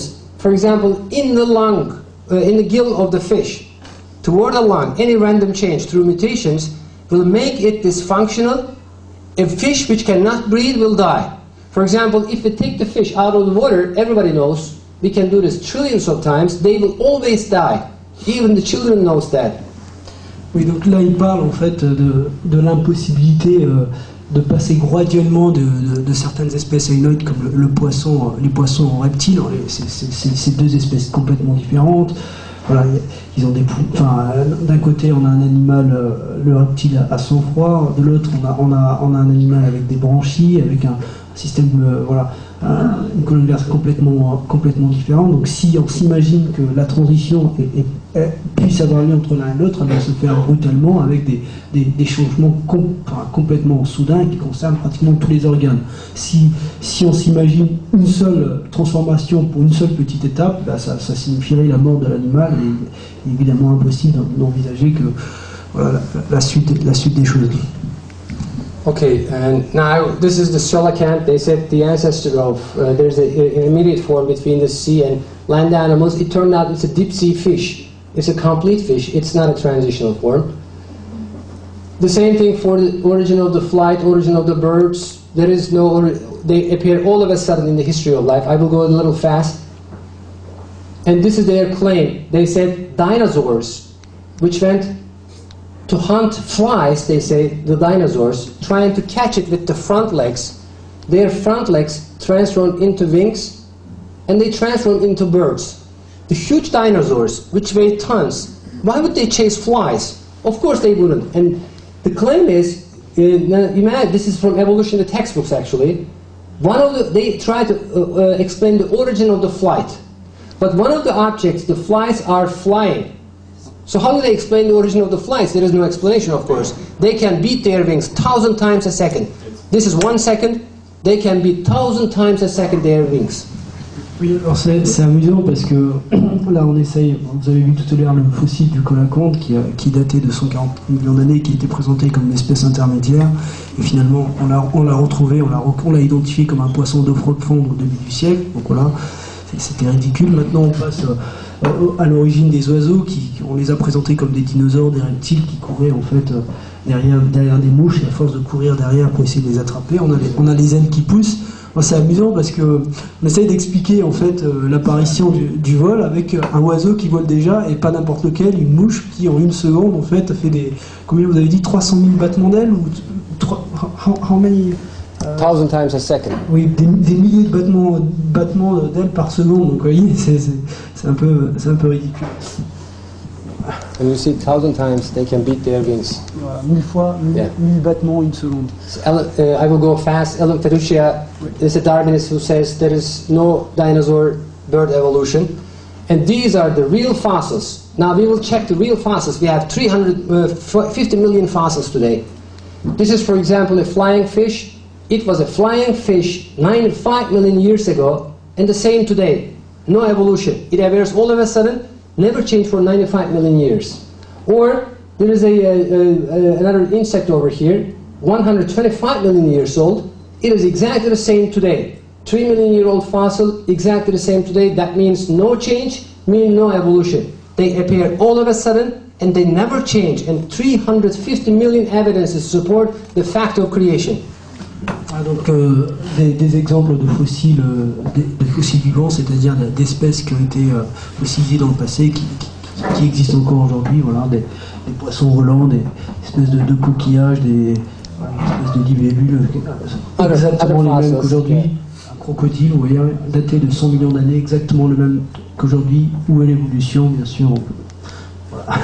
for example, in the lung, in the gill of the fish, toward the lung, any random change through mutations will make it dysfunctional. A fish which cannot breathe will die. For example, if we take the fish out of the water, everybody knows, we can do this trillions of times, they will always die. Even the children knows that.
Oui, donc là il parle en fait de l'impossibilité de passer graduellement de certaines espèces à une autre, comme le poisson, les poissons en reptiles. C'est deux espèces complètement différentes. Voilà, ils ont des d'un côté on a un animal, le reptile à sang froid, de l'autre on a un animal avec des branchies, avec un système une colonne vertébrale complètement différente. Donc si on s'imagine que la transition puisse avoir lieu entre l'un et l'autre, elle va se faire brutalement avec des changements complètement soudains qui concernent pratiquement tous les organes. Si on s'imagine une seule transformation pour une seule petite étape, bah ça signifierait la mort de l'animal, et évidemment impossible d'envisager que la suite des choses.
Okay, and now this is the coelacanth. They said the ancestor of, there's an intermediate form between the sea and land animals. It turned out it's a deep sea fish. It's a complete fish. It's not a transitional form. The same thing for the origin of the flight, origin of the birds. There is no, they appear all of a sudden in the history of life. I will go a little fast. And this is their claim. They said dinosaurs, which went to hunt flies, they say, the dinosaurs, trying to catch it with the front legs. Their front legs transformed into wings, and they transformed into birds. The huge dinosaurs, which weigh tons, why would they chase flies? Of course they wouldn't. And the claim is, this is from evolution, the textbooks actually, they try to explain the origin of the flight. But one of the objects, the flies are flying. So how do they explain the origin of the flies? There is no explanation, of course. They can beat their wings 1,000 times a second. This is 1 second. They can beat 1,000 times a second their wings.
Oui, alors c'est amusant parce que là on essaye, vous avez vu tout à l'heure le fossile du coelacanth qui datait de 140 millions d'années, qui était présenté comme une espèce intermédiaire, et finalement on l'a retrouvé, on l'a identifié comme un poisson d'eau profonde au début du siècle. Donc voilà, c'était ridicule. Maintenant on passe à l'origine des oiseaux, on les a présentés comme des dinosaures, des reptiles qui couraient en fait derrière des mouches, et à force de courir derrière pour essayer de les attraper, on a les ailes qui poussent. Enfin, c'est amusant parce que on essaye d'expliquer en fait l'apparition du vol avec un oiseau qui vole déjà, et pas n'importe lequel, une mouche qui en une seconde en fait fait combien vous avez dit, 300 000 battements d'ailes, ou how many
1,000 times a second.
Oui, des milliers de battements d'ailes par seconde. Donc, vous voyez, c'est un peu ridicule.
And you see 1,000 times they can beat their wings.
Voilà, 1000 fois, 1000 battements une seconde.
I will go fast. Ellen Ferruccia is a Darwinist who says there is no dinosaur bird evolution. And these are the real fossils. Now we will check the real fossils. We have 350 million fossils today. This is, for example, a flying fish. It was a flying fish 95 million years ago, and the same today. No evolution. It appears all of a sudden, never changed for 95 million years. Or there is another insect over here, 125 million years old. It is exactly the same today. 3 million year old fossil, exactly the same today. That means no change, meaning no evolution. They appear all of a sudden, and they never change. And 350 million evidences support the fact of creation.
Donc des exemples de fossiles vivants, c'est-à-dire d'espèces qui ont été fossilisées dans le passé, qui existent encore aujourd'hui, voilà, des poissons volants, des espèces de coquillages, des espèces de libellules, exactement les mêmes qu'aujourd'hui. Un crocodile, vous voyez, daté de 100 millions d'années, exactement le même qu'aujourd'hui. Où est l'évolution, bien sûr. Voilà.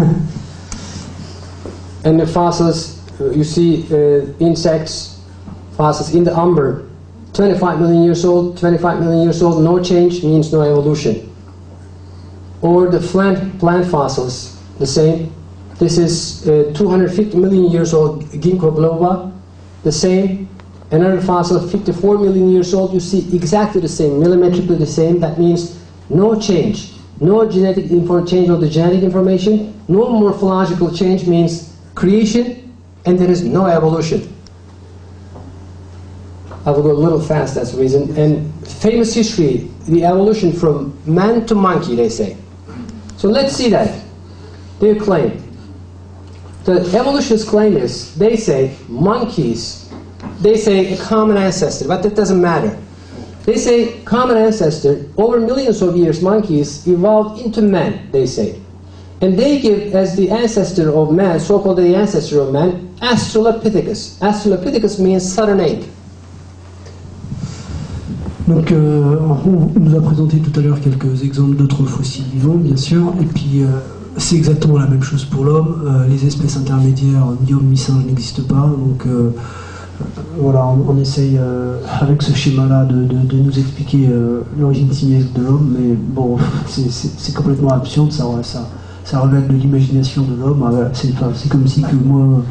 And the fossils, you see insects, fossils in the umber, 25 million years old, 25 million years old, no change means no evolution. Or the plant fossils, the same. This is 250 million years old ginkgo biloba, the same. Another fossil, 54 million years old, you see exactly the same, millimetrically the same. That means no change, no genetic change of the genetic information, no morphological change means creation, and there is no evolution. I will go a little fast, that's the reason. And famous history, the evolution from man to monkey, they say. So let's see that. Their claim. The evolutionist claim is, they say, monkeys, they say a common ancestor, but that doesn't matter. They say common ancestor, over millions of years, monkeys evolved into man, they say. And they give as the ancestor of man, so-called the ancestor of man, Australopithecus. Australopithecus means southern ape.
Donc, on nous a présenté tout à l'heure quelques exemples d'autres fossiles vivants, bien sûr, et puis c'est exactement la même chose pour l'homme. Les espèces intermédiaires, ni homme ni singe, n'existent pas. Donc, voilà, on essaye avec ce schéma-là de nous expliquer l'origine simiesque de l'homme, mais bon, c'est complètement absurde, ça relève de l'imagination de l'homme. C'est comme si que moi,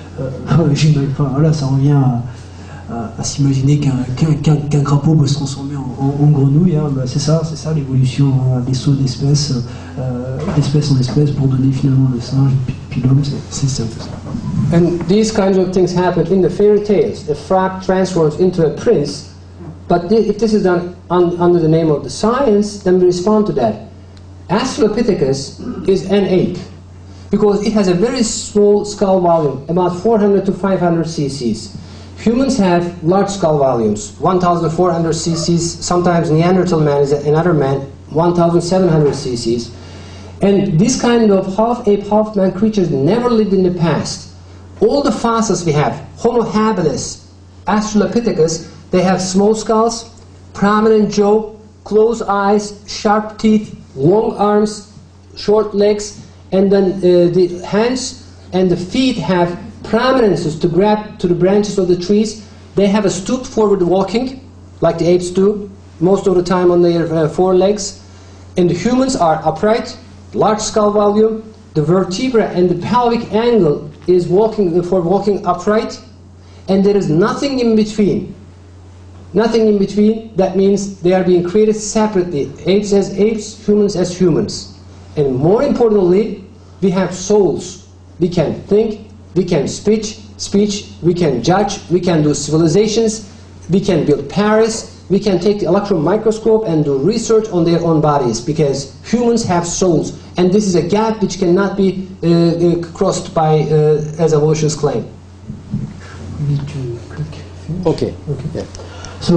voilà, ça revient à s'imaginer qu'un crapaud peut se transformer en grenouille. Hein. Bah, c'est ça l'évolution des sauts d'espèces en espèces pour donner finalement le singe et puis l'homme, c'est un peu ça.
And these kinds of things happen in the fairy tales. The frog transforms into a prince, but if this is done under the name of the science, then we respond to that. Australopithecus is an ape because it has a very small skull volume, about 400 to 500 cc's. Humans have large skull volumes, 1,400 cc's. Sometimes Neanderthal man is another man, 1,700 cc's. And this kind of half-ape, half-man creatures never lived in the past. All the fossils we have, Homo habilis, Australopithecus, they have small skulls, prominent jaw, closed eyes, sharp teeth, long arms, short legs, and then the hands and the feet have prominences to grab to the branches of the trees. They have a stooped forward walking, like the apes do, most of the time on their forelegs. And the humans are upright, large skull volume. The vertebra and the pelvic angle is walking upright, and there is nothing in between. Nothing in between. That means they are being created separately. Apes as apes, humans as humans. And more importantly, we have souls. We can think, we can speech, we can judge, we can do civilizations, we can build Paris, we can take the electron microscope and do research on their own bodies, because humans have souls, and this is a gap which cannot be crossed by as evolutionists claim. Okay. Yeah.
So,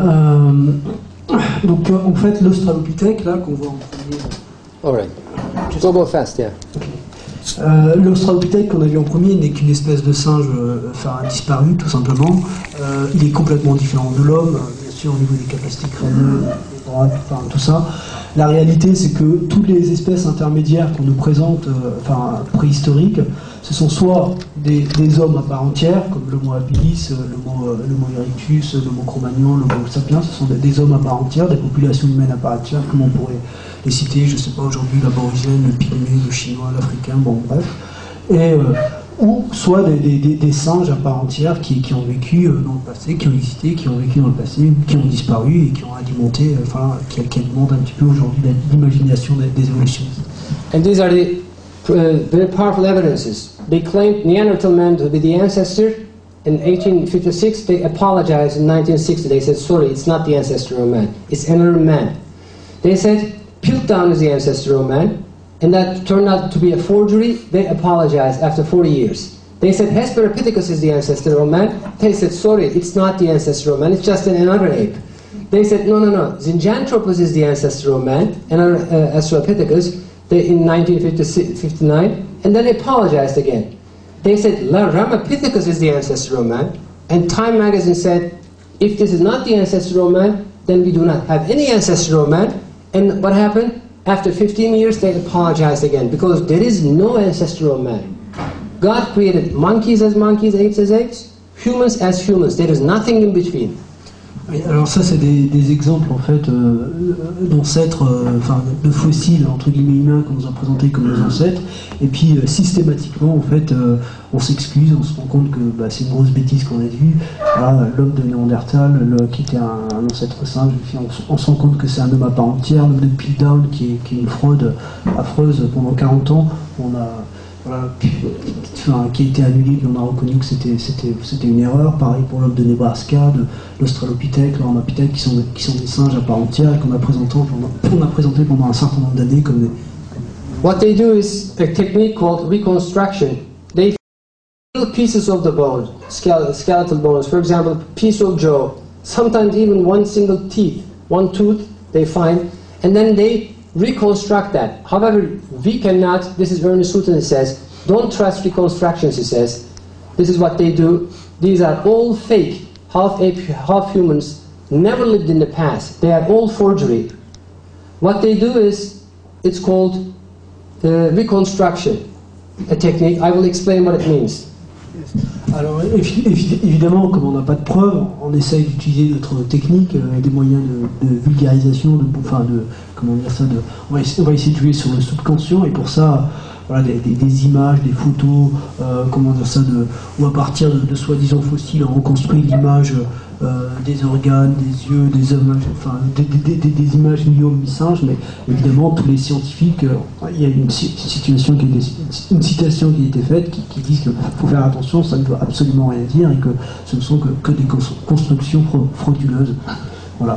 donc en fait l'Australopithèque là qu'on voit en premier.
All right. Just go fast, yeah.
Okay. L'Australopithèque qu'on a vu en premier n'est qu'une espèce de singe disparu, tout simplement. Il est complètement différent de l'homme, bien sûr, au niveau des capacités crâniennes, des bras, tout ça. La réalité, c'est que toutes les espèces intermédiaires qu'on nous présente, préhistoriques, ce sont soit des hommes à part entière, comme l'Homo habilis, l'Homo erectus, l'Homo cro-magnon, l'Homo sapiens, ce sont des hommes à part entière, des populations humaines à part entière, comme on pourrait les citer, je ne sais pas, aujourd'hui, l'aborigène, le pygmée, le chinois, l'africain, bon, bref. Et, ou soit des singes à part entière qui ont vécu dans le passé, qui ont existé, qui ont vécu dans le passé, qui ont disparu et qui ont alimenté, qui alimentent un petit peu aujourd'hui l'imagination des évolutionnistes.
And these are the very powerful evidences. They claimed Neanderthal man to be the ancestor. In 1856, they apologized. In 1960, they said, sorry, it's not the ancestor of man. It's another man. They said, Piltdown is the ancestor of man. And that turned out to be a forgery. They apologized after 40 years. They said Hesperopithecus is the ancestor of man. They said, sorry, it's not the ancestor of man, it's just another ape. They said, no, Zinjanthropus is the ancestor of man, another Australopithecus, in 1959, and then they apologized again. They said Ramapithecus is the ancestor of man, and Time magazine said, if this is not the ancestor of man, then we do not have any ancestor of man. And what happened? After 15 years, they apologized again, because there is no ancestor of man. God created monkeys as monkeys, apes as apes, humans as humans. There is nothing in between.
Alors ça, c'est des exemples en fait d'ancêtres, de fossiles entre guillemets humains qu'on nous a présentés comme des ancêtres. Et puis systématiquement, en fait, on s'excuse, on se rend compte que c'est une grosse bêtise qu'on a vue. Voilà, l'homme de Néandertal, qui était un ancêtre singe, et puis on se rend compte que c'est un homme à part entière. L'homme de Piltdown, qui est une fraude affreuse pendant 40 ans. voilà, qui a été annulé, puis on a reconnu que c'était une erreur. Pareil pour l'homme de Nebraska, de l'Australopithèque, l'Ormapithèque, qui sont des singes à part entière et qu'on a présenté pendant un certain nombre d'années comme des...
What they do is a technique called reconstruction. They find pieces of the bone, skeletal bones, for example, piece of jaw, sometimes even one single teeth, one tooth they find, and then they reconstruct that. However, we cannot, this is Ernest Houghton, he says, don't trust reconstructions, he says. This is what they do. These are all fake, half ape, half humans, never lived in the past. They are all forgery. What they do is, it's called reconstruction, a technique. I will explain what it means.
Alors évidemment, comme on n'a pas de preuves, on essaye d'utiliser notre technique, des moyens de vulgarisation, on va essayer de jouer sur le subconscient, et pour ça, voilà, des images, des photos, ou à partir de soi-disant fossiles, on reconstruit l'image des organes, des yeux, des images mi-homme, mi-singe, mais évidemment tous les scientifiques, il y a une citation qui a été faite qui dit qu'il faut faire attention, ça ne veut absolument rien dire et que ce ne sont que des constructions frauduleuses. Voilà,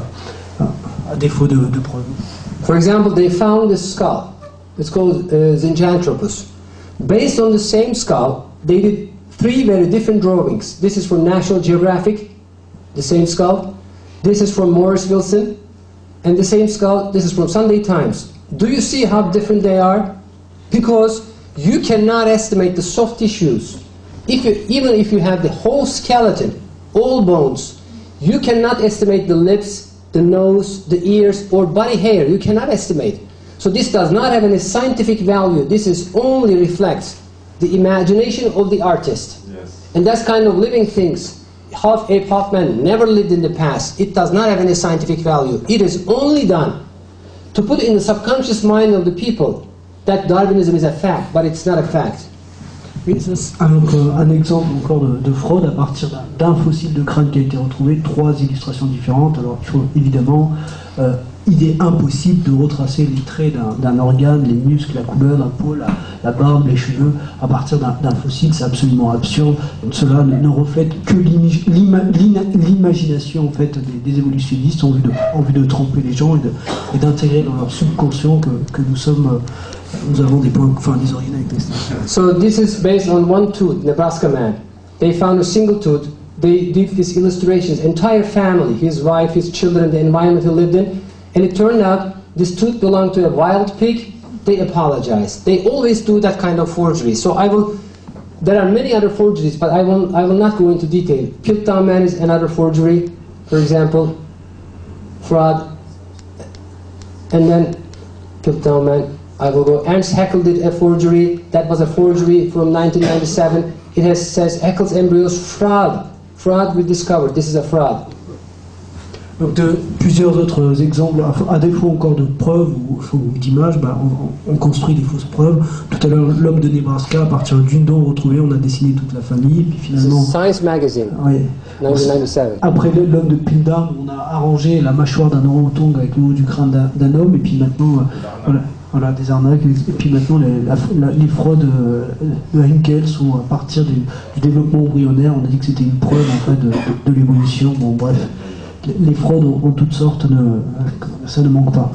à défaut de preuves.
For example, they found this skull. It's called Zinjanthropus. Based on the same skull, they did 3 very different drawings. This is from National Geographic, the same skull. This is from Morris Wilson, and the same skull, this is from Sunday Times. Do you see how different they are? Because you cannot estimate the soft tissues. Even if you have the whole skeleton, all bones, you cannot estimate the lips, the nose, the ears, or body hair. You cannot estimate. So this does not have any scientific value. This is only reflects the imagination of the artist. Yes. And that's kind of living things. Half ape, half man, never lived in the past. It does not have any scientific value. It is only done to put in the subconscious mind of the people that Darwinism is a fact, but it's not a fact.
Oui, ça, c'est un exemple encore de fraude à partir d'un fossile de crâne qui a été retrouvé, 3 illustrations différentes. Alors il faut évidemment, il est impossible de retracer les traits d'un organe, les muscles, la couleur, la peau, la barbe, les cheveux à partir d'un fossile, c'est absolument absurde. Donc, cela ne reflète que l'imagination en fait des évolutionnistes en vue de tromper les gens et d'intégrer dans leur subconscient que nous avons des origines avec les stars.
So this is based on one tooth, Nebraska man. They found a single tooth. They did these illustrations, entire family, his wife, his children, the environment he lived in, and it turned out this tooth belonged to a wild pig. They apologized. They always do that kind of forgery. So there are many other forgeries, but I will not go into detail. Piltdown man is another forgery, for example, fraud, and then Piltdown man. I will go. Ernst Haeckel did a forgery. That was a forgery from 1997. It says Haeckel's embryos fraud. Fraud we discovered. This is a fraud.
Donc plusieurs autres exemples, à défaut encore de preuves ou d'images, on construit des fausses preuves. Tout à l'heure, l'homme de Nebraska, à partir d'une dent retrouvée, on a dessiné toute la famille, puis finalement...
Science Magazine,
oui,
1997. Après
l'homme de Piltdown, on a arrangé la mâchoire d'un orang-outan avec le haut du crâne d'un homme, et puis maintenant, voilà, des arnaques, et puis maintenant les fraudes de Henkel sont à partir du développement embryonnaire. On a dit que c'était une preuve en fait de l'évolution. Bon, bref. Les fraudes en toutes sortes, ça ne manque pas.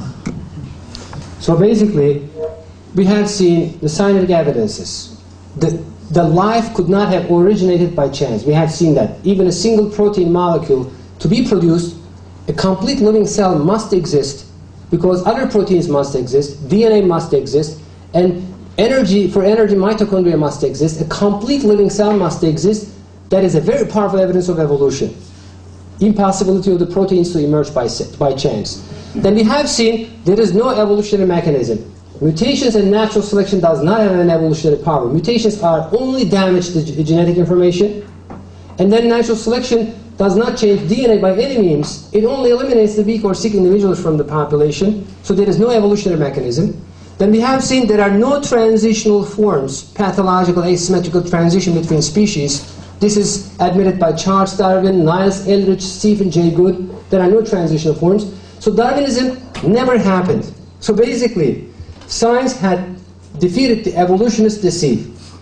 So basically, we have seen the scientific evidences. The life could not have originated by chance. We have seen that. Even a single protein molecule, to be produced, a complete living cell must exist, because other proteins must exist, DNA must exist, and energy mitochondria must exist, a complete living cell must exist. That is a very powerful evidence of evolution. Impossibility of the proteins to emerge by chance. Then we have seen there is no evolutionary mechanism. Mutations and natural selection does not have an evolutionary power. Mutations are only damage to genetic information, and then natural selection does not change DNA by any means. It only eliminates the weak or sick individuals from the population, so there is no evolutionary mechanism. Then we have seen there are no transitional forms, pathological asymmetrical transition between species. This is admitted by Charles Darwin, Niles Eldredge, Stephen Jay Gould. There are no transitional forms. So Darwinism never happened. So basically, science had defeated the evolutionists' deceit.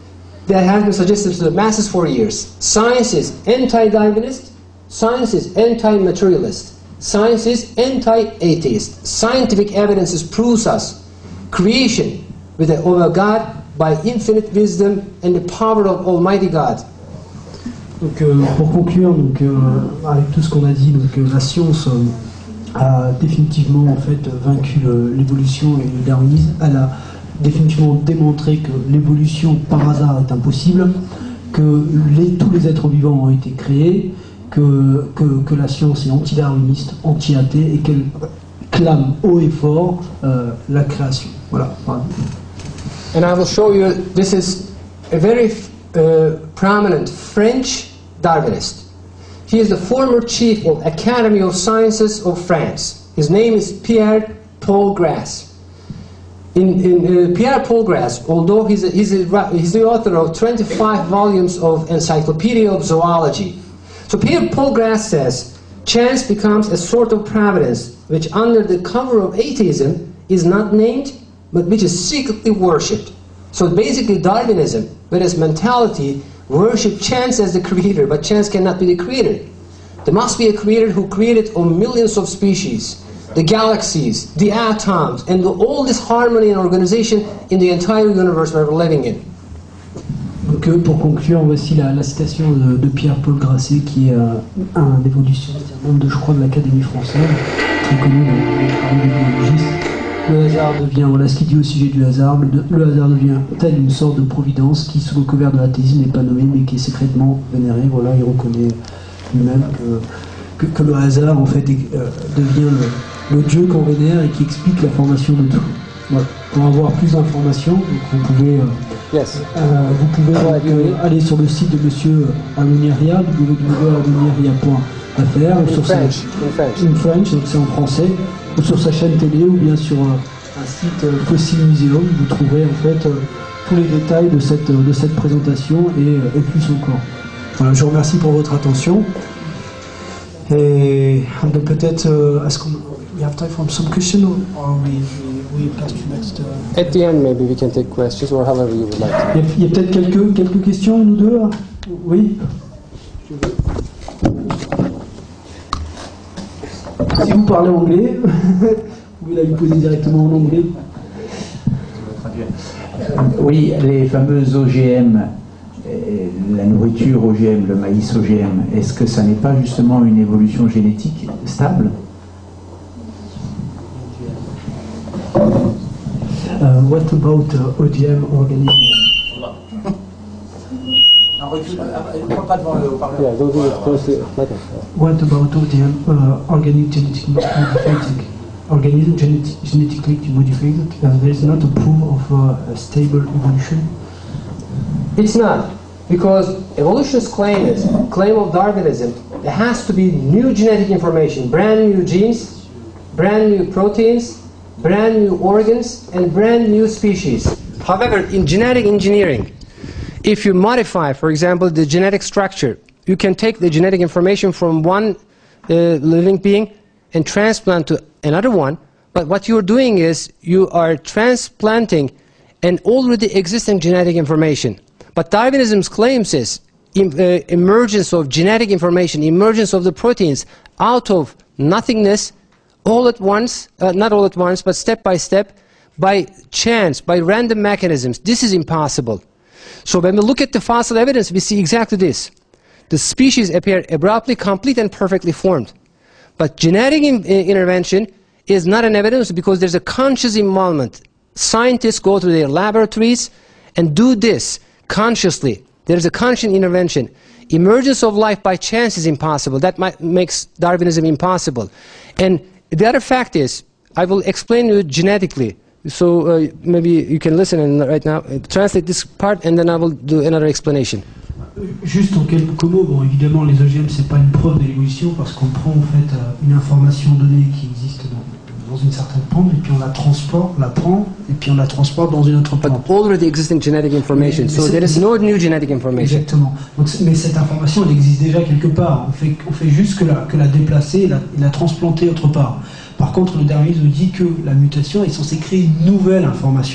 that has been suggested to the masses for years. Science is anti-Darwinist, science is anti-materialist, science is anti-atheist. Scientific evidence proves us creation with the of a God by infinite wisdom and the power of Almighty God.
Donc, pour conclure, avec tout ce qu'on a dit, la science a définitivement en fait vaincu l'évolution et le darwinisme. Elle a définitivement démontré que l'évolution par hasard est impossible, que tous les êtres vivants ont été créés, que la science est anti-darwiniste, anti-athée et qu'elle clame haut et fort la création. Voilà.
And I will show you, this is a very prominent French Darwinist. He is the former chief of Academy of Sciences of France. His name is Pierre-Paul Grass. Pierre-Paul Grass, although he's the author of 25 volumes of Encyclopedia of Zoology. So Pierre-Paul Grass says, chance becomes a sort of providence which under the cover of atheism is not named, but which is secretly worshipped. So basically Darwinism, with its mentality, worship chance as the creator, but chance cannot be the creator. There must be a creator who created millions of species, the galaxies, the atoms, and all this harmony and organization in the entire universe where we're living in.
Donc pour conclure, voici la citation de Pierre-Paul Grasset, qui est un évolutionniste, un membre de l'Académie française, très connu parmi les biologistes. Le hasard devient, voilà ce qu'il dit au sujet du hasard, le hasard devient tel une sorte de providence qui, sous le couvert de l'athéisme, n'est pas nommée, mais qui est secrètement vénérée. Voilà, il reconnaît lui-même que le hasard, en fait, devient le Dieu qu'on vénère et qui explique la formation de tout. Voilà. Pour avoir plus d'informations, vous pouvez aller sur le site de Monsieur Aloniria, www.aloniria.fr, ou sur in French, donc c'est en français, ou sur sa chaîne télé, ou bien sur un site Fossil Museum. Vous trouverez en fait tous les détails de cette présentation et plus encore. Voilà, je vous remercie pour votre attention. Et peut-être, est-ce qu'on we have time for some question, or we pass to next?
At the end, maybe we can take questions, or however you would like to.
Il y a peut-être quelques questions, nous deux. Oui. Si vous parlez anglais, vous pouvez la lui poser directement en anglais.
Oui, les fameuses OGM, la nourriture OGM, le maïs OGM, est-ce que ça n'est pas justement une évolution génétique stable?
What about OGM organism? What about OGM organic genetically modified? Organism genetically modified? There is not a proof of a stable evolution.
It's not, because evolutionist claim of Darwinism, there has to be new genetic information, brand new genes, brand new proteins, brand new organs, and brand new species. However, in genetic engineering, if you modify, for example, the genetic structure, you can take the genetic information from one living being and transplant to another one, but what you're doing is you are transplanting an already existing genetic information. But Darwinism's claims is emergence of genetic information, emergence of the proteins out of nothingness, all at once, not all at once, but step by step, by chance, by random mechanisms. This is impossible. So when we look at the fossil evidence, we see exactly this. The species appear abruptly complete and perfectly formed. But genetic intervention is not an evidence because there's a conscious involvement. Scientists go to their laboratories and do this consciously. There's a conscious intervention. Emergence of life by chance is impossible. That makes Darwinism impossible. And the other fact is, I will explain you genetically. So maybe you can listen and right now translate this part, and then I will do another explanation.
Juste en quelques mots, bon, évidemment les OGM c'est pas une preuve de l'évolution parce qu'on prend en fait une information donnée qui existe dans une certaine plante et puis on la prend et puis on la transporte dans une autre plante.
But already existing genetic information, so there is no new genetic information.
Exactement. Donc, mais cette information elle existe déjà quelque part. On fait juste que la déplacer et la transplanter autre part. Par contre, le darwinisme dit que la mutation est censée créer une nouvelle information.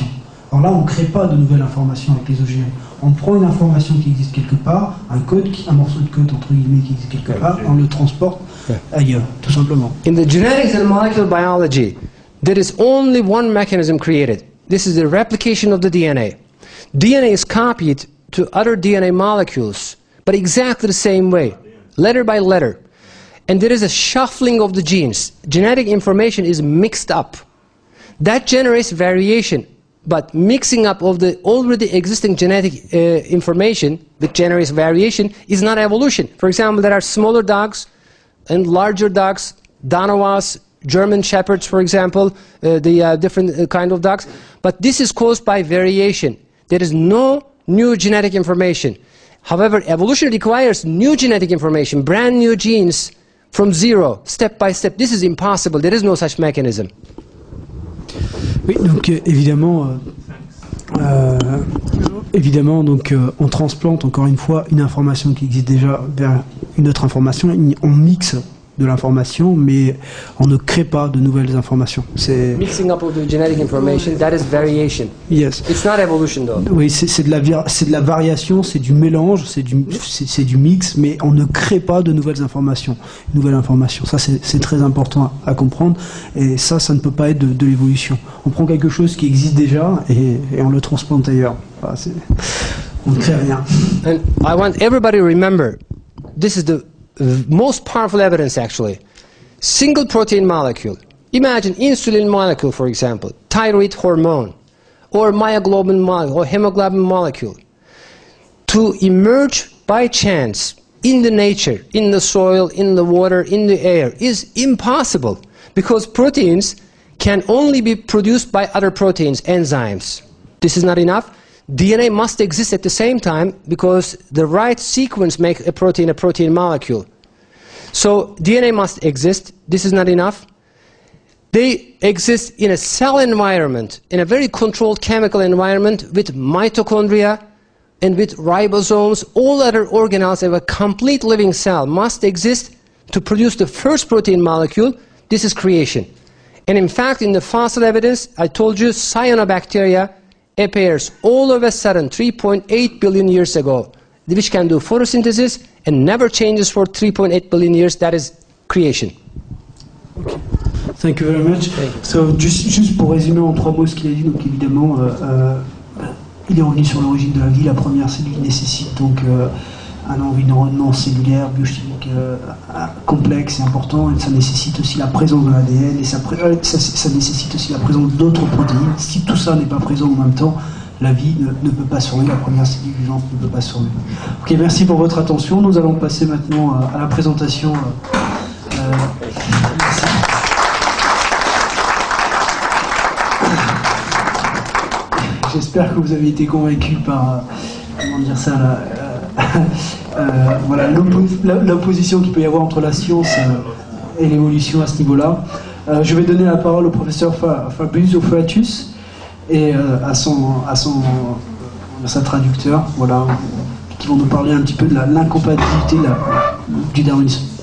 Alors là, on ne crée pas de nouvelles informations avec les OGM. On prend une information qui existe quelque part, un morceau de code entre guillemets qui existe quelque part, on le transporte ailleurs, tout simplement.
In the genetics and molecular biology, there is only one mechanism created. This is the replication of the DNA. DNA is copied to other DNA molecules, but exactly the same way, letter by letter. And there is a shuffling of the genes. Genetic information is mixed up. That generates variation. But mixing up of the already existing genetic information that generates variation is not evolution. For example, there are smaller dogs and larger dogs, Danois, German Shepherds, for example, the different kind of dogs. But this is caused by variation. There is no new genetic information. However, evolution requires new genetic information, brand new genes from zero, step by step. This is impossible. There is no such mechanism.
Oui, donc évidemment, on transplante encore une fois une information qui existe déjà vers une autre information, on mixe de l'information, mais on ne crée pas de nouvelles informations.
Mixing up of the genetic information, that is variation.
Yes.
It's not evolution though.
Oui, c'est de la variation, c'est du mélange, c'est du mix, mais on ne crée pas de nouvelles informations. Ça c'est très important à comprendre, et ça ne peut pas être de l'évolution. On prend quelque chose qui existe déjà et on le transplante ailleurs. Enfin, on ne crée rien.
And I want everybody to remember, this is the most powerful evidence actually. Single protein molecule. Imagine insulin molecule, for example, thyroid hormone, or myoglobin molecule, or hemoglobin molecule. To emerge by chance in the nature, in the soil, in the water, in the air, is impossible. Because proteins can only be produced by other proteins, enzymes. This is not enough. DNA must exist at the same time because the right sequence makes a protein molecule. So DNA must exist. This is not enough. They exist in a cell environment, in a very controlled chemical environment with mitochondria and with ribosomes. All other organelles of a complete living cell must exist to produce the first protein molecule. This is creation. And in fact, in the fossil evidence, I told you cyanobacteria appears all of a sudden 3.8 billion years ago, which can do photosynthesis and never changes for 3.8 billion years. That is creation.
Okay. Thank you very much. So, juste pour résumer en 3 mots ce qu'il a dit, donc évidemment, il est revenu sur l'origine de la vie. La première cellule nécessite donc un environnement cellulaire, biochimique complexe et important, et ça nécessite aussi la présence de l'ADN, et ça nécessite aussi la présence d'autres protéines. Si tout ça n'est pas présent en même temps, la vie ne peut pas survivre, la première cellule vivante ne peut pas survivre. Ok, merci pour votre attention. Nous allons passer maintenant à la présentation. Merci. J'espère que vous avez été convaincus par, comment dire ça, voilà, l'opposition qu'il peut y avoir entre la science et l'évolution à ce niveau-là. Je vais donner la parole au professeur Fabrizio Foatus et à sa traducteur, voilà, qui vont nous parler un petit peu de l'incompatibilité du darwinisme.